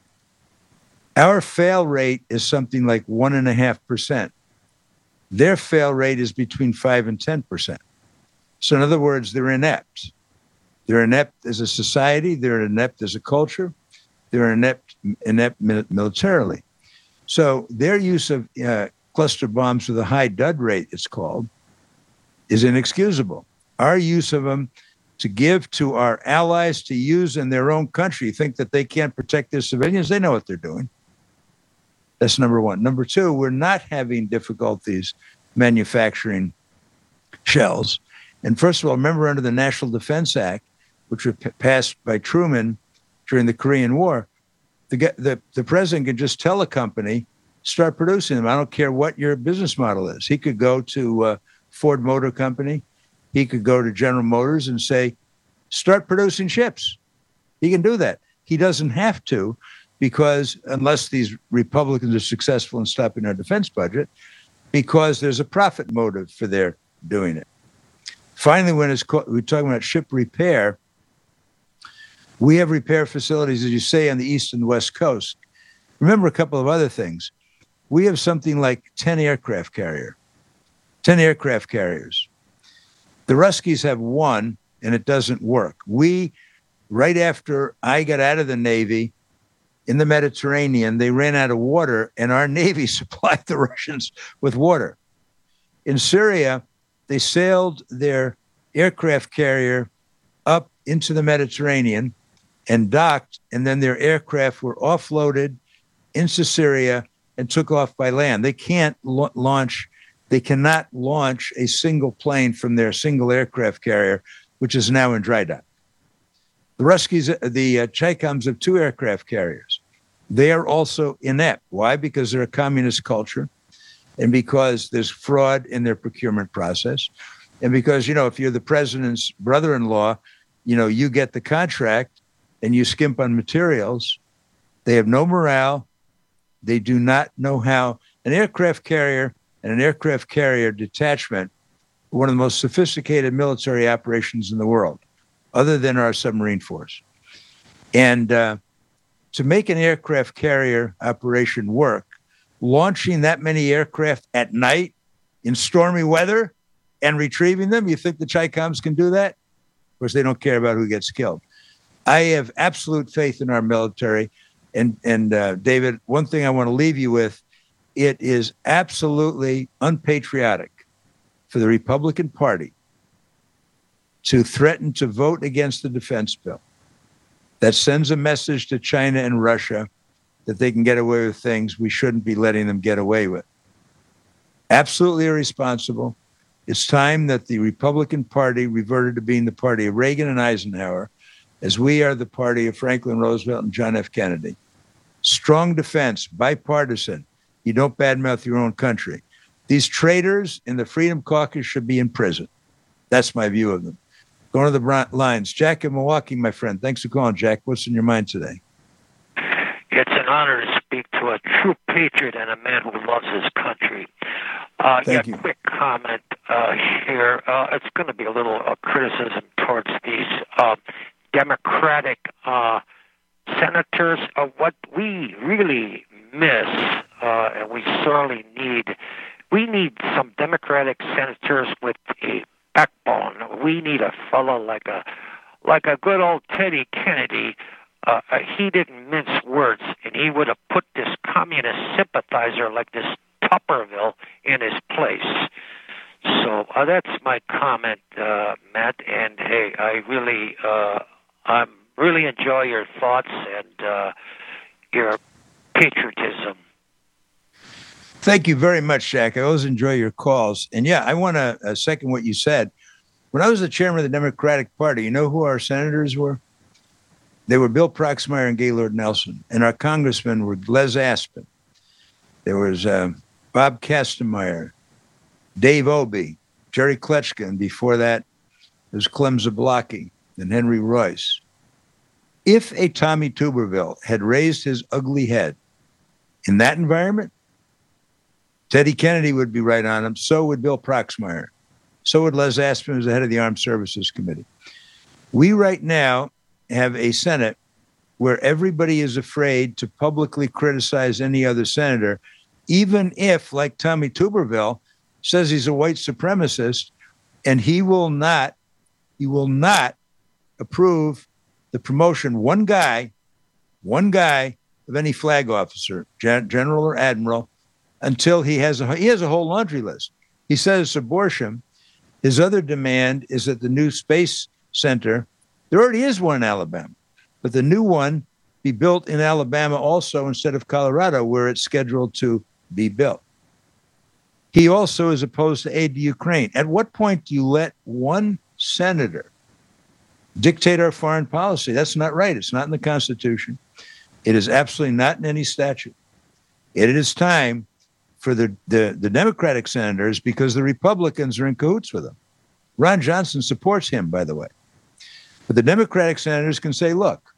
Our fail rate is something like 1.5%. Their fail rate is between 5 and 10%. So in other words, they're inept. They're inept as a society. They're inept as a culture. They're inept militarily. So their use of cluster bombs with a high dud rate, it's called, is inexcusable. Our use of them to give to our allies to use in their own country, think that they can't protect their civilians, they know what they're doing. That's number one. Number two, we're not having difficulties manufacturing shells. And first of all, remember under the National Defense Act, which was passed by Truman during the Korean War, the president could just tell a company, start producing them. I don't care what your business model is. He could go to Ford Motor Company. He could go to General Motors and say, start producing ships. He can do that. He doesn't have to, because unless these Republicans are successful in stopping our defense budget, because there's a profit motive for their doing it. Finally, when we're talking about ship repair, we have repair facilities, as you say, on the East and West Coast. Remember a couple of other things. We have something like 10 aircraft carriers. The Ruskies have one, and it doesn't work. Right after I got out of the Navy, in the Mediterranean, they ran out of water, and our Navy supplied the Russians with water. In Syria, they sailed their aircraft carrier up into the Mediterranean and docked, and then their aircraft were offloaded into Syria and took off by land. They cannot launch a single plane from their single aircraft carrier, which is now in dry dock. The Ruskies, the Chaycoms have 2 aircraft carriers. They are also inept. Why? Because they're a communist culture, and because there's fraud in their procurement process, and because, if you're the president's brother-in-law, you get the contract and you skimp on materials. They have no morale. They do not know how. An aircraft carrier and an aircraft carrier detachment, one of the most sophisticated military operations in the world, other than our submarine force. And to make an aircraft carrier operation work, launching that many aircraft at night in stormy weather and retrieving them, you think the Chi-Coms can do that? Of course, they don't care about who gets killed. I have absolute faith in our military. And David, one thing I want to leave you with, it is absolutely unpatriotic for the Republican Party to threaten to vote against the defense bill. That sends a message to China and Russia that they can get away with things we shouldn't be letting them get away with. Absolutely irresponsible. It's time that the Republican Party reverted to being the party of Reagan and Eisenhower, as we are the party of Franklin Roosevelt and John F. Kennedy. Strong defense, bipartisan. You don't badmouth your own country. These traitors in the Freedom Caucus should be in prison. That's my view of them. Going to the lines. Jack in Milwaukee, my friend. Thanks for calling, Jack. What's in your mind today? It's an honor to speak to a true patriot and a man who loves his country. Thank you. Quick comment here. It's going to be a little criticism towards these Democratic senators. What we really miss, and we sorely need, we need some Democratic senators with a backbone. We need a fellow like a good old Teddy Kennedy. He didn't mince words, and he would have put this communist sympathizer like this Tupperville in his place. So that's my comment, Matt. And hey, I really enjoy your thoughts and your patriotism. Thank you very much, Jack. I always enjoy your calls. And yeah, I want to second what you said. When I was the chairman of the Democratic Party, you know who our senators were? They were Bill Proxmire and Gaylord Nelson. And our congressmen were Les Aspin. There was Bob Kastenmeier, Dave Obey, Jerry Kletchka, and before that, there was Clem Zablocki and Henry Royce. If a Tommy Tuberville had raised his ugly head in that environment, Teddy Kennedy would be right on him. So would Bill Proxmire. So would Les Aspin, who's the head of the Armed Services Committee. We right now have a Senate where everybody is afraid to publicly criticize any other senator, even if, like Tommy Tuberville, says he's a white supremacist, and he will not approve the promotion one guy of any flag officer, general or admiral, until he has a whole laundry list. He says abortion. His other demand is that the new space center, there already is one in Alabama, but the new one be built in Alabama also instead of Colorado, where it's scheduled to be built. He also is opposed to aid to Ukraine. At what point do you let one senator dictate our foreign policy? That's not right. It's not in the Constitution. It is absolutely not in any statute. It is time for the Democratic senators, because the Republicans are in cahoots with them. Ron Johnson supports him, by the way. But the Democratic senators can say, look,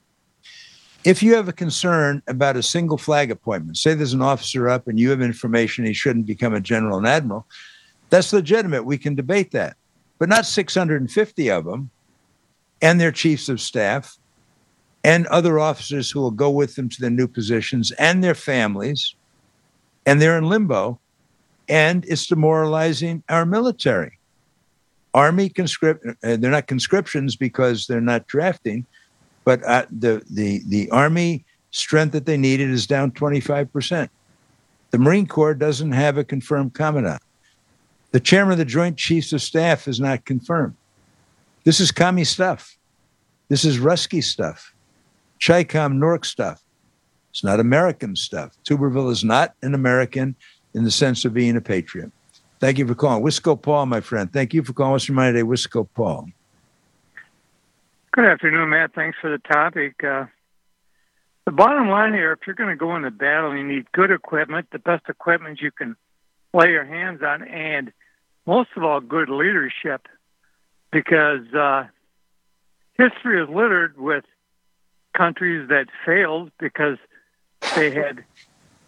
if you have a concern about a single flag appointment, say there's an officer up and you have information he shouldn't become a general and admiral, that's legitimate. We can debate that. But not 650 of them and their chiefs of staff and other officers who will go with them to their new positions and their families, and they're in limbo, and it's demoralizing our military. Army they're not conscriptions because they're not drafting, but the Army strength that they needed is down 25%. The Marine Corps doesn't have a confirmed commandant. The chairman of the Joint Chiefs of Staff is not confirmed. This is commie stuff. This is Rusky stuff. Chi-Com Nork stuff. It's not American stuff. Tuberville is not an American in the sense of being a patriot. Thank you for calling. Wisco Paul, my friend. Thank you for calling. What's your mind today, Wisco Paul? Good afternoon, Matt. Thanks for the topic. The bottom line here, if you're going to go into battle, you need good equipment, the best equipment you can lay your hands on, and most of all, good leadership, because history is littered with countries that failed because they had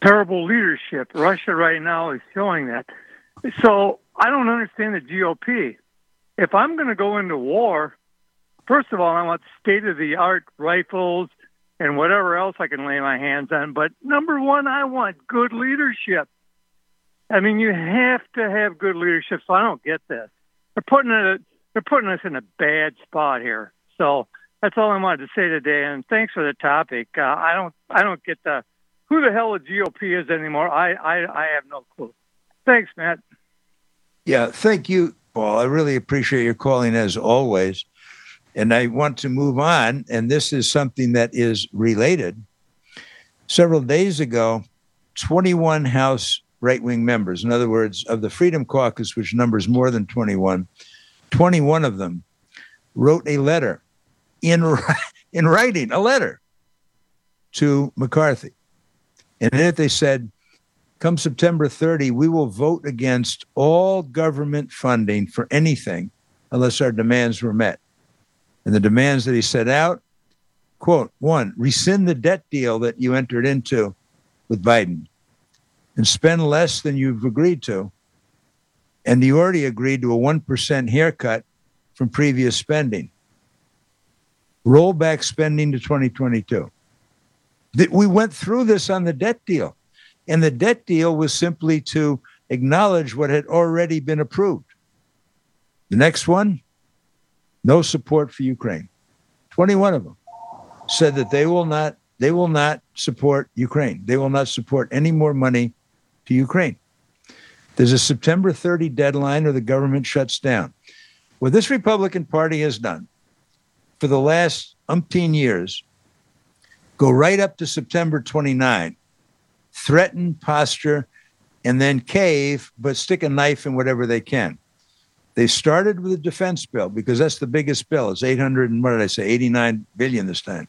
terrible leadership. Russia right now is showing that. So I don't understand the GOP. If I'm going to go into war, first of all, I want state-of-the-art rifles and whatever else I can lay my hands on. But number one, I want good leadership. I mean, you have to have good leadership. So I don't get this. They're putting us in a bad spot here. So that's all I wanted to say today. And thanks for the topic. I don't get who the hell the GOP is anymore. I have no clue. Thanks, Matt. Yeah, thank you, Paul. I really appreciate your calling as always. And I want to move on, and this is something that is related. Several days ago, 21 House right-wing members, in other words, of the Freedom Caucus, which numbers more than 21 of them wrote a letter in writing, a letter to McCarthy. And in it they said, come September 30, we will vote against all government funding for anything unless our demands were met. And the demands that he set out, quote, 1, rescind the debt deal that you entered into with Biden and spend less than you've agreed to. And you already agreed to a 1% haircut from previous spending. Roll back spending to 2022. We went through this on the debt deal. And the debt deal was simply to acknowledge what had already been approved. The next one, no support for Ukraine. 21 of them said that they will not support Ukraine. They will not support any more money to Ukraine. There's a September 30 deadline or the government shuts down. What this Republican Party has done for the last umpteen years, go right up to September 29, threaten, posture, and then cave, but stick a knife in whatever they can. They started with a defense bill because that's the biggest bill. It's 89 billion this time.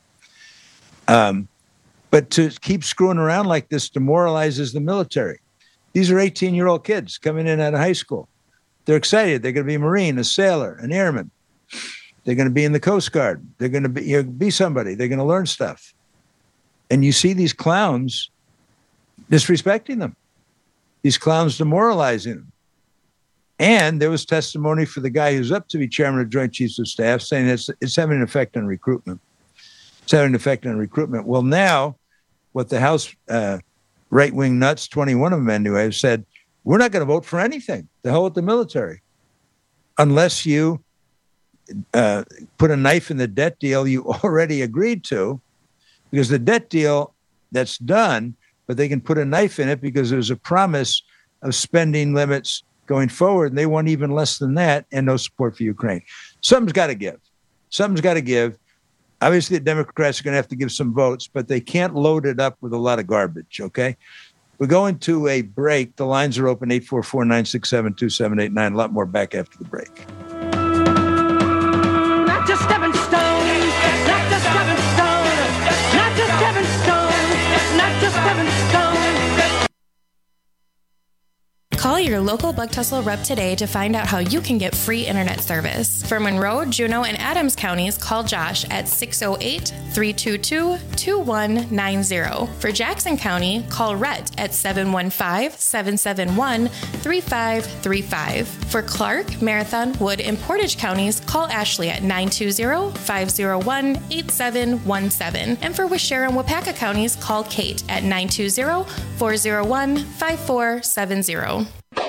But to keep screwing around like this demoralizes the military. These are 18-year-old kids coming in out of high school. They're excited. They're going to be a Marine, a sailor, an airman. They're going to be in the Coast Guard. They're going to be somebody. They're going to learn stuff. And you see these clowns disrespecting them. These clowns demoralizing them. And there was testimony for the guy who's up to be chairman of Joint Chiefs of Staff saying it's having an effect on recruitment. It's having an effect on recruitment. Well, now what the House right-wing nuts, 21 of them anyway, have said, we're not going to vote for anything. The hell with the military. Unless you put a knife in the debt deal you already agreed to, because the debt deal that's done, but they can put a knife in it because there's a promise of spending limits going forward, and they want even less than that, and no support for Ukraine. Something's got to give. Something's got to give. Obviously, the Democrats are going to have to give some votes, but they can't load it up with a lot of garbage, okay? We're going to a break. The lines are open, 844-967-2789. A lot more back after the break. Not just stepping stone, not just stepping stone, not just stepping stone, not just stepping stone. Call your local Bug Tussle rep today to find out how you can get free internet service. For Monroe, Juneau, and Adams counties, call Josh at 608-322-2190. For Jackson County, call Rhett at 715-771-3535. For Clark, Marathon, Wood, and Portage counties, call Ashley at 920-501-8717. And for Waushara and Wapaka counties, call Kate at 920-401-5470.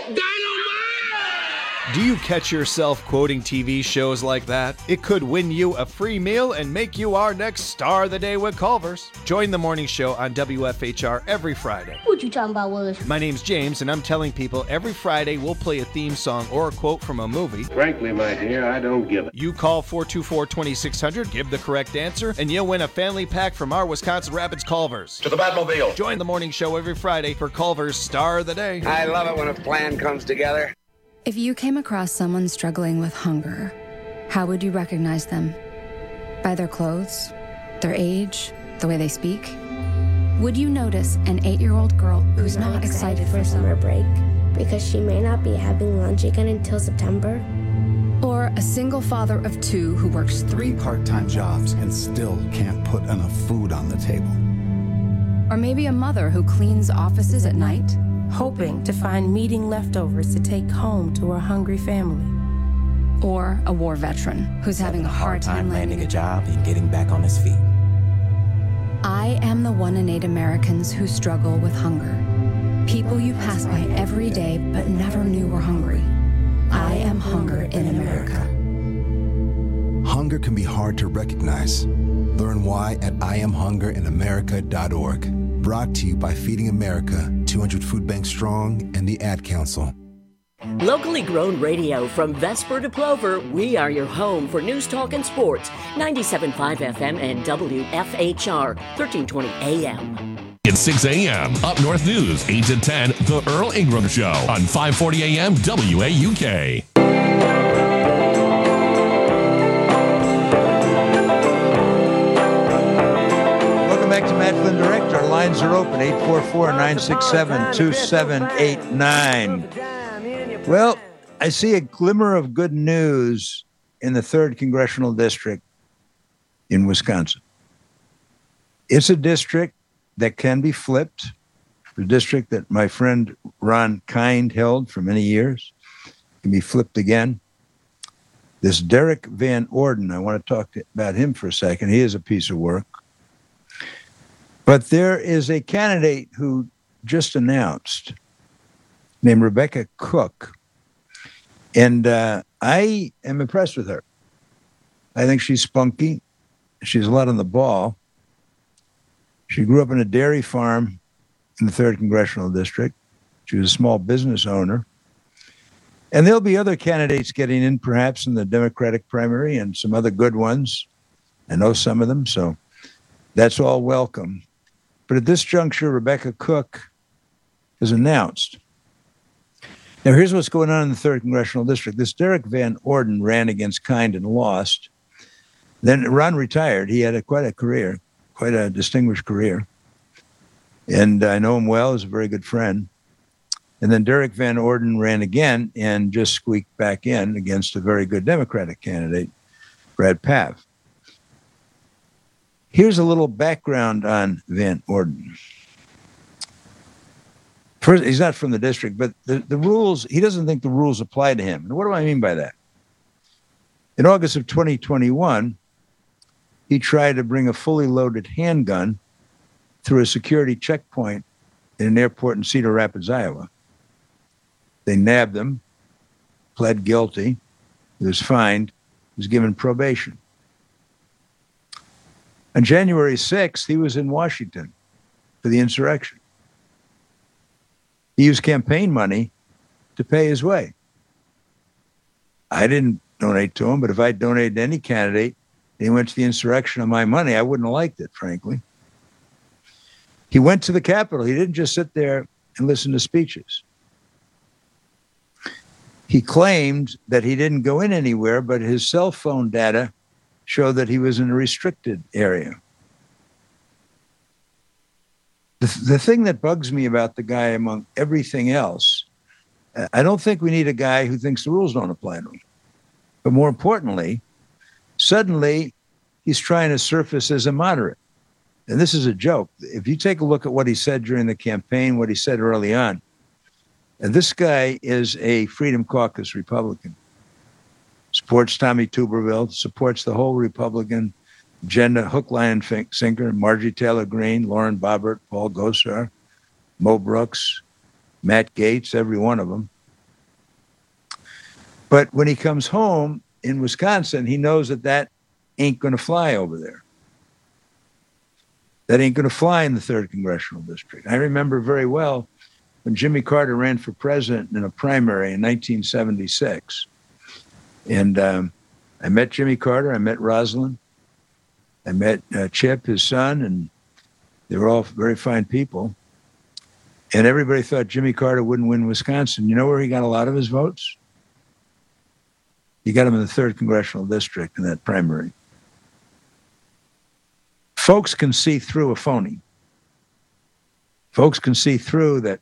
Do you catch yourself quoting TV shows like that? It could win you a free meal and make you our next Star of the Day with Culver's. Join the morning show on WFHR every Friday. What you talking about, Willis? My name's James, and I'm telling people every Friday we'll play a theme song or a quote from a movie. Frankly, my dear, I don't give it. You call 424-2600, give the correct answer, and you'll win a family pack from our Wisconsin Rapids Culver's. To the Batmobile. Join the morning show every Friday for Culver's Star of the Day. I love it when a plan comes together. If you came across someone struggling with hunger, how would you recognize them? By their clothes, their age, the way they speak? Would you notice an 8-year-old girl who's not excited for summer break because she may not be having lunch again until September? Or a single father of 2 who works 3 part-time jobs and still can't put enough food on the table? Or maybe a mother who cleans offices at night? Hoping to find meeting leftovers to take home to her hungry family. Or a war veteran who's having a hard time landing a job and getting back on his feet. I am the 1 in 8 Americans who struggle with hunger. People you pass by every day but never knew were hungry. I am hunger in America. Hunger can be hard to recognize. Learn why at IamHungerInAmerica.org. Brought to you by Feeding America, 200 Food Banks Strong, and the Ad Council. Locally grown radio from Vesper to Plover, we are your home for news, talk, and sports. 97.5 FM and WFHR, 1320 AM. It's 6 a.m. Up North News, 8 to 10, The Earl Ingram Show on 540 AM WAUK. Welcome back to Matt Flynn Direct. Our lines are open, 844-967-2789. Well, I see a glimmer of good news in the 3rd Congressional District in Wisconsin. It's a district that can be flipped, the district that my friend Ron Kind held for many years, can be flipped again. This Derek Van Orden, I want to talk about him for a second. He is a piece of work. But there is a candidate who just announced named Rebecca Cook. And I am impressed with her. I think she's spunky. She's a lot on the ball. She grew up in a dairy farm in the 3rd Congressional District. She was a small business owner. And there'll be other candidates getting in, perhaps, in the Democratic primary and some other good ones. I know some of them, so that's all welcome. But at this juncture, Rebecca Cook has announced. Now, here's what's going on in the 3rd Congressional District. This Derek Van Orden ran against Kind and lost. Then Ron retired. He had quite a career, quite a distinguished career. And I know him well. He's a very good friend. And then Derek Van Orden ran again and just squeaked back in against a very good Democratic candidate, Brad Pav. Here's a little background on Van Orden. First, he's not from the district, but the rules, he doesn't think the rules apply to him. And what do I mean by that? In August of 2021, he tried to bring a fully loaded handgun through a security checkpoint in an airport in Cedar Rapids, Iowa. They nabbed him, pled guilty, he was fined, he was given probation. On January 6th, he was in Washington for the insurrection. He used campaign money to pay his way. I didn't donate to him, but if I donated to any candidate and he went to the insurrection on my money, I wouldn't have liked it, frankly. He went to the Capitol. He didn't just sit there and listen to speeches. He claimed that he didn't go in anywhere, but his cell phone data showed that he was in a restricted area. The thing that bugs me about the guy among everything else, I don't think we need a guy who thinks the rules don't apply to him. But more importantly, suddenly he's trying to surface as a moderate. And this is a joke. If you take a look at what he said during the campaign, what he said early on, and this guy is a Freedom Caucus Republican. Supports Tommy Tuberville, supports the whole Republican agenda, hook, line, and sinker, Marjorie Taylor Greene, Lauren Boebert, Paul Gosar, Mo Brooks, Matt Gaetz, every one of them. But when he comes home in Wisconsin, he knows that ain't going to fly over there. That ain't going to fly in the 3rd Congressional District. I remember very well when Jimmy Carter ran for president in a primary in 1976. And I met Jimmy Carter, I met Rosalind, I met Chip, his son, and they were all very fine people. And everybody thought Jimmy Carter wouldn't win Wisconsin. You know where he got a lot of his votes? He got them in the 3rd Congressional District in that primary. Folks can see through a phony. Folks can see through that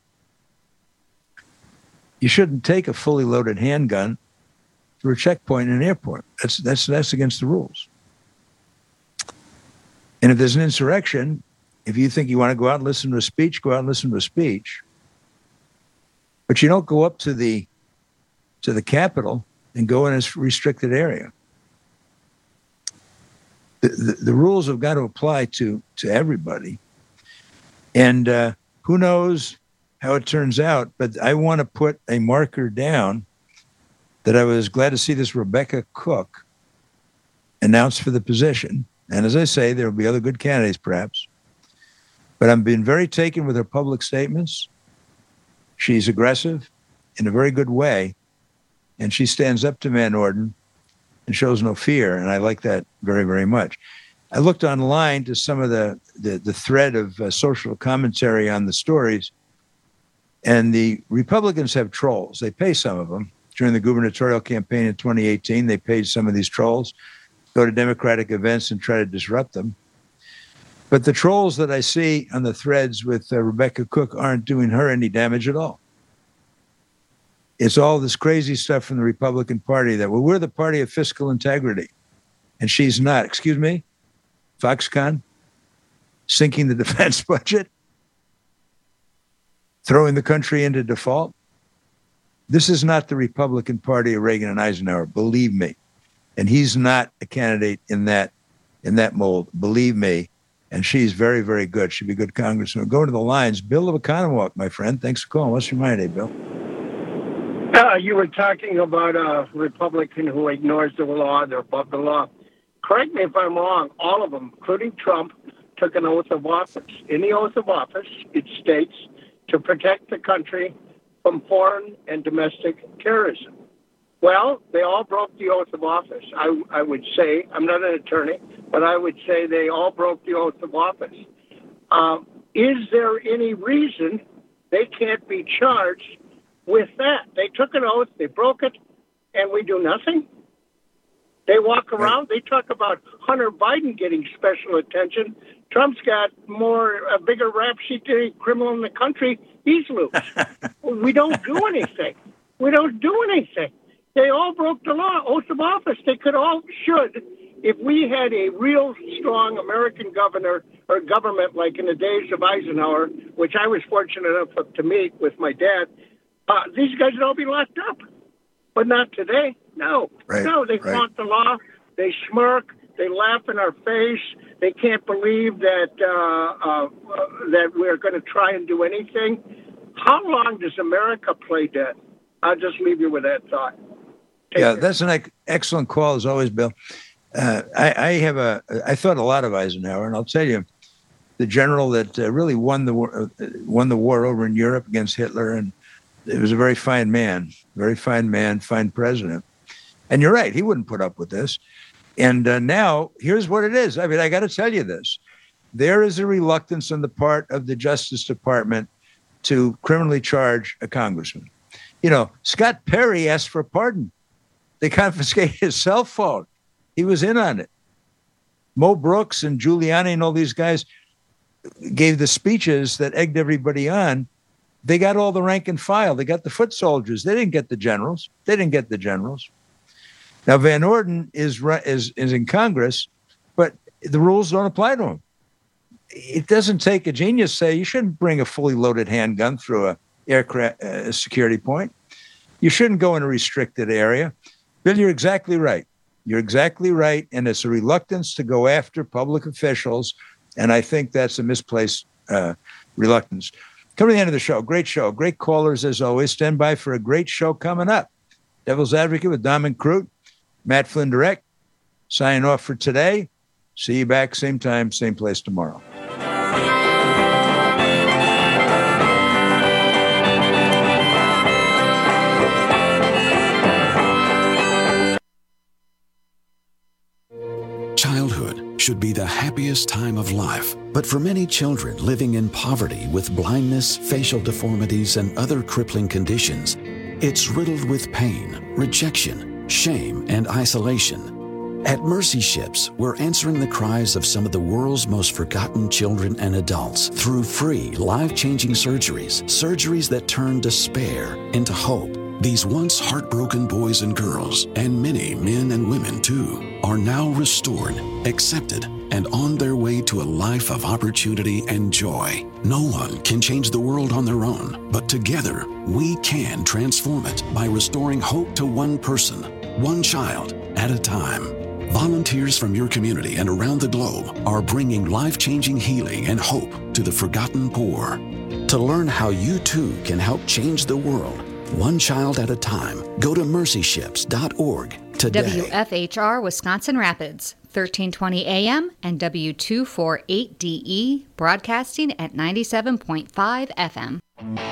you shouldn't take a fully loaded handgun through a checkpoint in an airport. That's against the rules. And if there's an insurrection, If you think you want to go out and listen to a speech, go out and listen to a speech. But you don't go up to the Capitol and go in a restricted area. The rules have got to apply to everybody. And who knows how it turns out, but I want to put a marker down that I was glad to see this Rebecca Cook announced for the position. And as I say, there will be other good candidates perhaps. But I've been very taken with her public statements. She's aggressive in a very good way. And she stands up to Van Orden and shows no fear. And I like that very, very much. I looked online to some of the thread of social commentary on the stories. And the Republicans have trolls. They pay some of them. During the gubernatorial campaign in 2018, they paid some of these trolls, go to Democratic events and try to disrupt them. But the trolls that I see on the threads with Rebecca Cook aren't doing her any damage at all. It's all this crazy stuff from the Republican Party that, well, we're the party of fiscal integrity. And she's not. Excuse me? Foxconn? Sinking the defense budget? Throwing the country into default? This is not the Republican Party of Reagan and Eisenhower, believe me. And he's not a candidate in that mold, believe me. And she's very, very good. She'd be a good congressman. Go to the lines. Bill of Economowoc, my friend. Thanks for calling. What's your mind today, Bill? You were talking about a Republican who ignores the law. They're above the law. Correct me if I'm wrong. All of them, including Trump, took an oath of office. In the oath of office, it states to protect the country from foreign and domestic terrorism. Well, they all broke the oath of office. I would say, I'm not an attorney, but I would say they all broke the oath of office. Is there any reason they can't be charged with that? They took an oath, they broke it, and we do nothing? They walk around, they talk about Hunter Biden getting special attention. Trump's got a bigger rap sheet than any criminal in the country. He's loose. We don't do anything. We don't do anything. They all broke the law, oath of office. They should. If we had a real strong American governor or government like in the days of Eisenhower, which I was fortunate enough to meet with my dad, these guys would all be locked up. But not today. No. No, they flaunt the law. They smirk. They laugh in our face. They can't believe that that we're going to try and do anything. How long does America play dead? I'll just leave you with that thought. Take care. That's an excellent call as always, Bill. I thought a lot of Eisenhower, and I'll tell you, the general that really won the war over in Europe against Hitler, and it was a very fine man, fine president. And you're right, he wouldn't put up with this. And now, here's what it is. I mean, I got to tell you this. There is a reluctance on the part of the Justice Department to criminally charge a congressman. You know, Scott Perry asked for a pardon. They confiscated his cell phone. He was in on it. Mo Brooks and Giuliani and all these guys gave the speeches that egged everybody on. They got all the rank and file. They got the foot soldiers. They didn't get the generals. Now, Van Orden is in Congress, but the rules don't apply to him. It doesn't take a genius to say you shouldn't bring a fully loaded handgun through a aircraft security point. You shouldn't go in a restricted area. Bill, you're exactly right. And it's a reluctance to go after public officials, and I think that's a misplaced reluctance. Coming to the end of the show. Great callers as always. Stand by for a great show coming up. Devil's Advocate with Dom and Crute. Matt Flynn Direct, signing off for today. See you back same time, same place tomorrow. Childhood should be the happiest time of life, but for many children living in poverty with blindness, facial deformities, and other crippling conditions, it's riddled with pain, rejection, shame, and isolation. At Mercy Ships, we're answering the cries of some of the world's most forgotten children and adults through free, life-changing surgeries that turn despair into hope. These once heartbroken boys and girls, and many men and women too, are now restored, accepted, and on their way to a life of opportunity and joy. No one can change the world on their own, but together we can transform it by restoring hope to one person, one child at a time. Volunteers from your community and around the globe are bringing life-changing healing and hope to the forgotten poor. To learn how you too can help change the world, one child at a time, go to mercyships.org today. WFHR Wisconsin Rapids, 1320 AM and W248DE, broadcasting at 97.5 FM.